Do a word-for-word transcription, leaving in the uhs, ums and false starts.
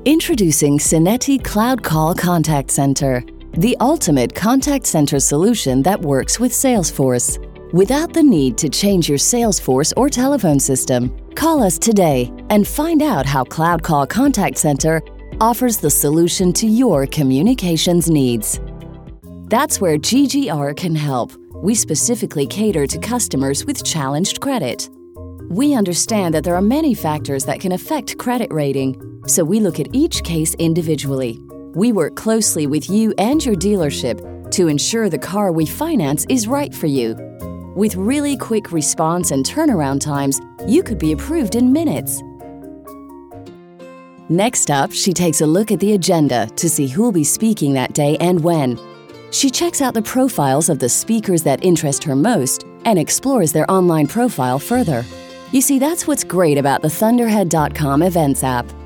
Introducing Synetti Cloud Call Contact Center, the ultimate contact center solution that works with Salesforce. Without the need to change your Salesforce or telephone system, call us today and find out how Cloud Call Contact Center offers the solution to your communications needs. That's where G G R can help. We specifically cater to customers with challenged credit. We understand that there are many factors that can affect credit rating, so we look at each case individually. We work closely with you and your dealership to ensure the car we finance is right for you. With really quick response and turnaround times, you could be approved in minutes. Next up, she takes a look at the agenda to see who'll be speaking that day and when. She checks out the profiles of the speakers that interest her most and explores their online profile further. You see, that's what's great about the Thunderhead dot com events app.